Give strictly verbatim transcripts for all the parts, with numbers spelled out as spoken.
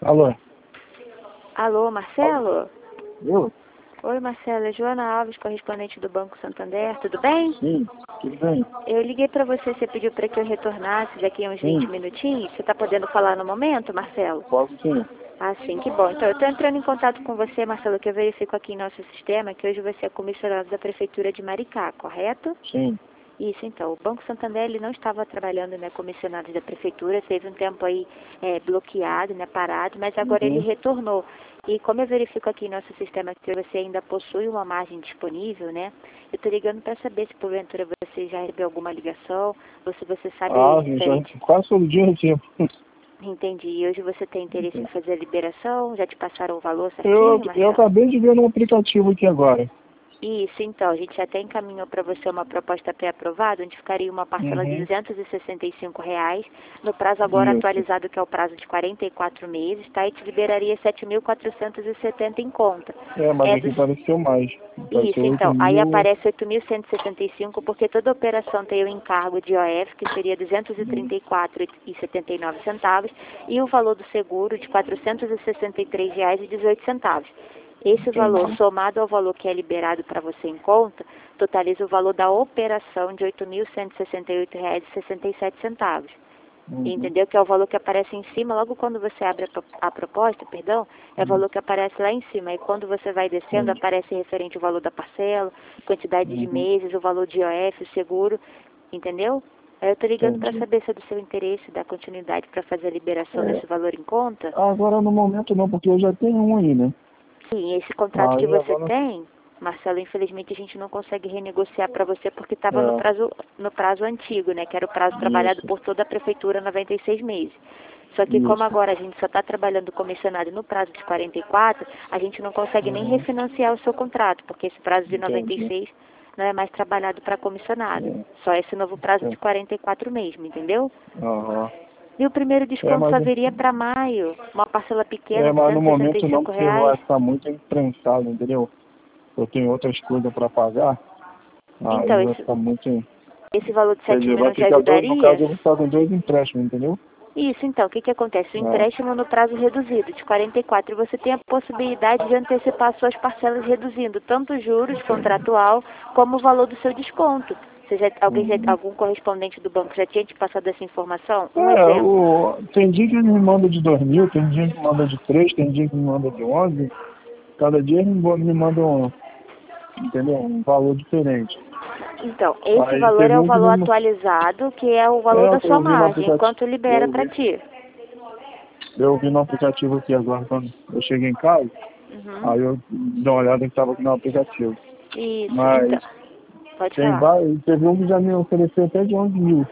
Alô? Alô, Marcelo? Eu? Oi, Marcelo. É Joana Alves, correspondente do Banco Santander. Tudo bem? Sim, tudo bem. Eu liguei para você, você pediu para que eu retornasse daqui a uns Sim. vinte minutinhos. Você está podendo falar no momento, Marcelo? Posso sim. Ah, sim, que bom. Então, eu estou entrando em contato com você, Marcelo, que eu verifico aqui em nosso sistema que hoje você é comissionado da Prefeitura de Maricá, correto? Sim. Isso, então. O Banco Santander ele não estava trabalhando, né, comissionado da Prefeitura, teve um tempo aí é, bloqueado, né, parado, mas agora ele Uhum. retornou. E como eu verifico aqui em nosso sistema que você ainda possui uma margem disponível, né, eu estou ligando para saber se porventura você já recebeu alguma ligação, ou se você sabe Ah, referente. já quase todo dia eu recebo. Entendi. E hoje você tem interesse em fazer a liberação? Já te passaram o valor Eu, certinho, eu Marcelo? acabei de ver no aplicativo aqui agora. Isso, então, a gente até encaminhou para você uma proposta pré-aprovada, onde ficaria uma parcela de Uhum. duzentos e sessenta e cinco reais, no prazo agora Isso. atualizado, que é o prazo de quarenta e quatro meses, tá? E te liberaria sete mil quatrocentos e setenta em conta. É, mas É aqui dos... pareceu mais. Isso, Pareceu oito então, aí mil. aparece oito mil cento e sessenta e cinco, porque toda operação tem o encargo de O F, que seria duzentos e trinta e quatro reais e setenta e nove centavos, e o valor do seguro de quatrocentos e sessenta e três reais e dezoito centavos. Esse valor, Entendi. somado ao valor que é liberado para você em conta, totaliza o valor da operação de oito mil cento e sessenta e oito reais e sessenta e sete centavos. Uhum. Entendeu? Que é o valor que aparece em cima, logo quando você abre a, pro- a proposta, perdão, é o Uhum. valor que aparece lá em cima. E quando você vai descendo, Entendi. aparece referente o valor da parcela, quantidade de Uhum. meses, o valor de I O F, o seguro, entendeu? Aí eu tô ligando para Entendi. saber se é do seu interesse dar continuidade para fazer a liberação É, desse valor em conta. agora no momento não, porque eu já tenho um aí, né? Sim, esse contrato que Aí você agora. tem, Marcelo, infelizmente a gente não consegue renegociar para você porque estava no É, prazo, no prazo antigo, né? Que era o prazo trabalhado isso, por toda a prefeitura, noventa e seis meses. Só que como isso. agora a gente só está trabalhando comissionado no prazo de quarenta e quatro, a gente não consegue nem Uhum. refinanciar o seu contrato, porque esse prazo de noventa e Entendi. seis não é mais trabalhado para comissionado. É, Só esse novo prazo de é. quarenta e quatro mesmo, entendeu? Aham. E o primeiro É, desconto mas só viria para maio, uma parcela pequena, É, mas no duzentos e sessenta e momento não, cinco porque reais. vai ficar muito imprensado, entendeu? Eu tenho outras coisas para pagar, Então, aí vai esse, ficar muito. esse valor de Quer sete dizer, mil vai não te ficar dois, no caso ajudaria? eu vou ficar com dois empréstimos, entendeu? Isso, então, o que, que acontece? O É. empréstimo no prazo reduzido, de quarenta e quatro, você tem a possibilidade de antecipar suas parcelas reduzindo tanto os juros contratual como o valor do seu desconto. Você já, alguém já, Uhum. algum correspondente do banco já tinha te passado essa informação? Um É, exemplo. o, tem dia que ele me manda de dois mil, tem dia que me manda de três, tem dia que me manda de onze. Cada dia ele me bo- me manda um, entendeu? Um valor diferente. Então, esse Aí valor teve é o um que valor me. atualizado, que é o valor É, da sua eu vi no margem, aplicativo. enquanto libera Eu para vi, ti. eu vi no aplicativo aqui agora, quando eu cheguei em casa, Uhum. aí eu dei uma olhada que estava aqui no aplicativo. Isso, então, Mas pode tem falar. vários, teve um que já me ofereceu até de onze mil.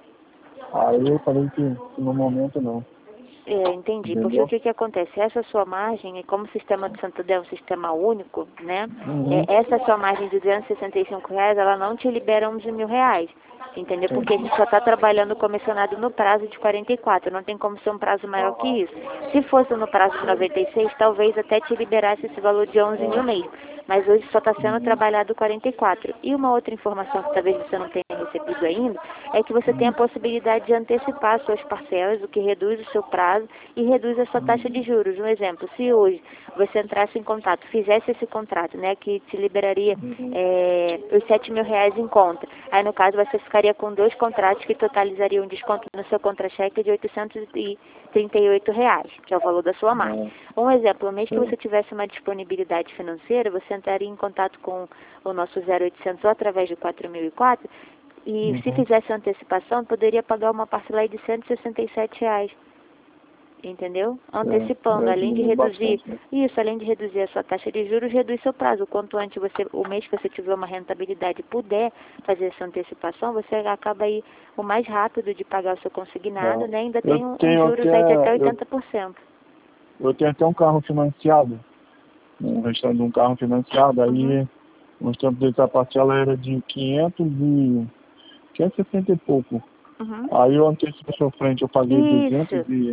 Aí eu falei que, que no momento não, É, entendi. Porque o entendeu? que que acontece? Essa sua margem, é como o sistema de Santander é um sistema único, né? Uhum, É, essa sua margem de duzentos e sessenta e cinco reais, ela não te libera onze mil reais. Entendeu? Porque a entendi. gente só está trabalhando comissionado no prazo de quarenta e quatro, não tem como ser um prazo maior que Aham, isso. Se fosse no prazo de noventa e seis, talvez até te liberasse esse valor de onze mil é, mesmo. Mas hoje só está sendo uhum, trabalhado quarenta e quatro. E uma outra informação que talvez você não tenha recebido ainda, é que você tem a uhum, possibilidade de antecipar suas parcelas, o que reduz o seu prazo e reduz a sua taxa de uhum, juros. Um exemplo, se hoje você entrasse em contato, fizesse esse contrato, né, que te liberaria uhum, é, os sete mil reais em conta, aí no caso você ficaria com dois contratos que totalizariam um desconto no seu contra-cheque de oitocentos e trinta e oito reais, que é o valor da sua margem. é, Um exemplo, no mês que é, você tivesse uma disponibilidade financeira, você entraria em contato com o nosso zero oitocentos ou através do quatro mil e quatro, e se uhum, fizesse a antecipação, poderia pagar uma parcela aí de cento e sessenta e sete reais. Entendeu? é, Antecipando, é, além de diminui reduzir, bastante, né? isso, além de reduzir a sua taxa de juros, reduz seu prazo. Quanto antes você, o mês que você tiver uma rentabilidade e puder fazer essa antecipação, você acaba aí o mais rápido de pagar o seu consignado, É. né? Ainda Eu tem um, um tenho juros aí de até até, eu, oitenta por cento. eu tenho até um carro financiado, um restante de um carro financiado, Uhum. aí uns tempos desse a parcela era de quinhentos e quinhentos e sessenta e pouco. Uhum. Aí eu antecipo a sua frente, eu paguei duzentos Isso. e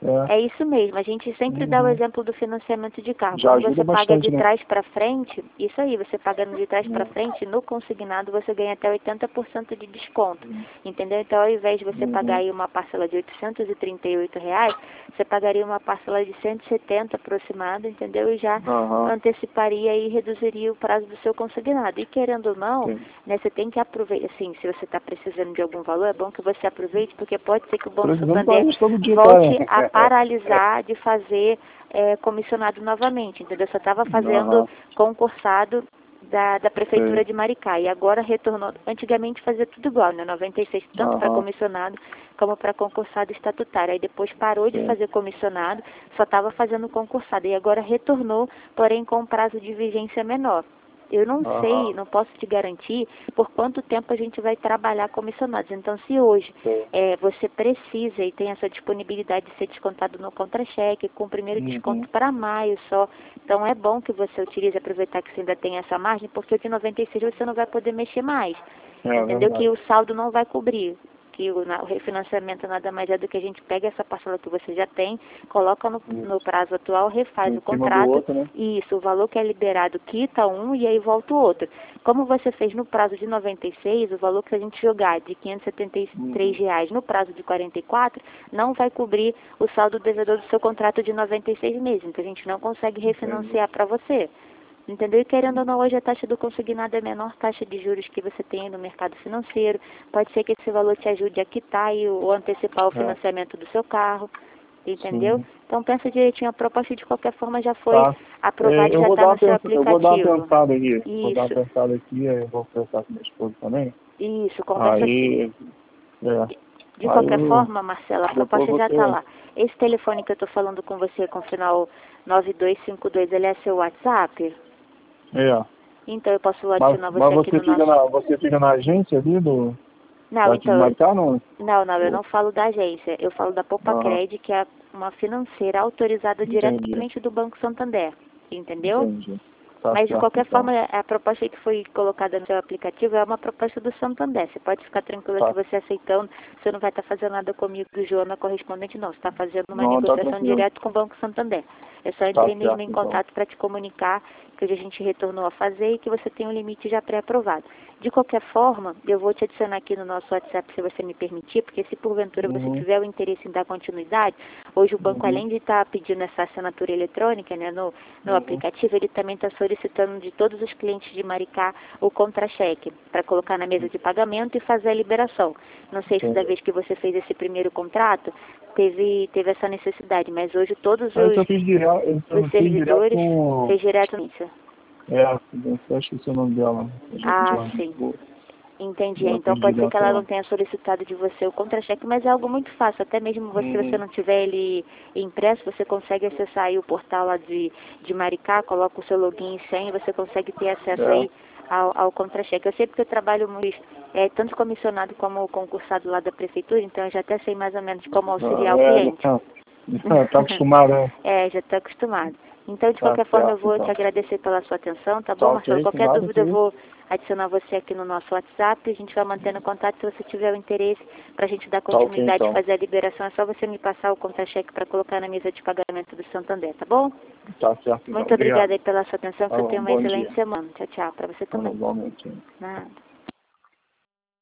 É. É isso mesmo, a gente sempre Uhum. dá o exemplo do financiamento de carro. Já Quando ajuda você paga bastante, de né? trás para frente, isso aí, você pagando de trás para É. frente, no consignado você ganha até oitenta por cento de desconto, entendeu? Então ao invés de você Uhum. pagar aí uma parcela de oitocentos e trinta e oito reais, você pagaria uma parcela de cento e setenta aproximado, entendeu? E já Aham. anteciparia e reduziria o prazo do seu consignado. E querendo ou não, Sim. né, você tem que aproveitar, assim, se você está precisando de algum valor, é bom que você aproveite, porque pode ser que o Banco Precisamos Santander fazer todo dia, volte tá? a paralisar de fazer é, comissionado novamente, entendeu? Você estava fazendo Aham. concursado da, da Prefeitura Sei. de Maricá e agora retornou. Antigamente fazia tudo igual, né? noventa e seis, tanto para Aham. comissionado como para concursado estatutário. Aí depois parou de Sim. fazer comissionado, só estava fazendo concursado e agora retornou, porém com um prazo de vigência menor. Eu não Aham. sei, não posso te garantir por quanto tempo a gente vai trabalhar comissionados. Então, se hoje Sim. é, você precisa e tem essa disponibilidade de ser descontado no contra-cheque, com o primeiro Uhum. desconto para maio só, então é bom que você utilize, aproveitar que você ainda tem essa margem, porque o de noventa e seis você não vai poder mexer mais. É Entendeu? verdade. Que o saldo não vai cobrir. Que o, na, o refinanciamento nada mais é do que a gente pega essa parcela que você já tem, coloca no, no prazo atual, refaz Em o cima do contrato, outro, né? e isso, o valor que é liberado quita um e aí volta o outro. Como você fez no prazo de noventa e seis, o valor que a gente jogar de quinhentos e setenta e três reais no prazo de quarenta e quatro não vai cobrir o saldo devedor do seu contrato de noventa e seis meses. Então a gente não consegue refinanciar para você. Entendeu? E querendo ou não, hoje a taxa do consignado é a menor taxa de juros que você tem no mercado financeiro. Pode ser que esse valor te ajude a quitar e, ou antecipar o É. financiamento do seu carro. Entendeu? Sim. Então pensa direitinho, a proposta de qualquer forma já foi Tá. aprovada É, e eu já vou está dar uma no seu pens- eu vou dar uma aplicativo. pensada aqui. Vou dar uma Isso, pensada aqui, aí eu vou conversar com minha esposa também. isso, conversa Aí, assim. é. De Aí qualquer eu forma, Marcela, a depois eu proposta vou já está ter. lá. Esse telefone que eu estou falando com você com o final nove dois cinco dois, ele é seu WhatsApp? É. Então eu posso Mas, adicionar você mas aqui você no fica nosso... na. Você fica na agência ali do. Não, Daqui de então, Maricá, não? não, não, eu não falo da agência, eu falo da Aham. Popacred, que é uma financeira autorizada Entendi. diretamente do Banco Santander, entendeu? Entendi. Tá Mas de certo, qualquer então. forma, a proposta que foi colocada no seu aplicativo é uma proposta do Santander. Você pode ficar tranquila Tá. que você aceitando, você não vai estar fazendo nada comigo, Joana, correspondente, não. Você está fazendo uma Não, tá negociação tranquilo. direto com o Banco Santander. Eu só Tá entrei mesmo certo, em então. contato para te comunicar que hoje a gente retornou a fazer e que você tem um limite já pré-aprovado. De qualquer forma, eu vou te adicionar aqui no nosso WhatsApp, se você me permitir, porque se porventura você Uhum. tiver o interesse em dar continuidade, hoje o banco, Uhum. além de estar pedindo essa assinatura eletrônica, né, no, no Uhum. aplicativo, ele também está solicitando de todos os clientes de Maricá o contra-cheque, para colocar na mesa de pagamento e fazer a liberação. Não sei se Sim. da vez que você fez esse primeiro contrato, teve, teve essa necessidade, mas hoje todos Aí os, eu fiz direto, eu os fiz direto servidores com. fez direto nisso. É, eu acho que esse é o nome dela. A gente Ah, lá de sim. Lisboa. Entendi. Eu Então fiz pode ser que direto ela lá. não tenha solicitado de você o contra-cheque, mas é algo muito fácil. Até mesmo você, se você Uhum. não tiver ele impresso, você consegue acessar aí o portal lá de, de Maricá, coloca o seu login e senha e você consegue ter acesso É. aí ao, ao contra-cheque. Eu sei porque eu trabalho muito, é, tanto comissionado como concursado lá da prefeitura, então eu já até sei mais ou menos como auxiliar Ah, o é, cliente. tá, tá acostumado, né? É, já estou acostumado. Então, de Tá qualquer forma, eu certo, vou te então. agradecer pela sua atenção, tá Tá bom, Marcelo? ok, Qualquer nada dúvida, eu aqui. vou adicionar você aqui no nosso WhatsApp, a gente vai mantendo contato. Se você tiver o interesse para a gente dar Tá ok, continuidade e então. fazer a liberação, é só você me passar o contra-cheque para colocar na mesa de pagamento do Santander, tá bom? Tá certo, então. Muito Obrigado. obrigada aí pela sua atenção, Tá que você bom, tenha uma bom dia. excelente semana. Tchau, tchau, para você Tá bom, também. igualmente. Nada.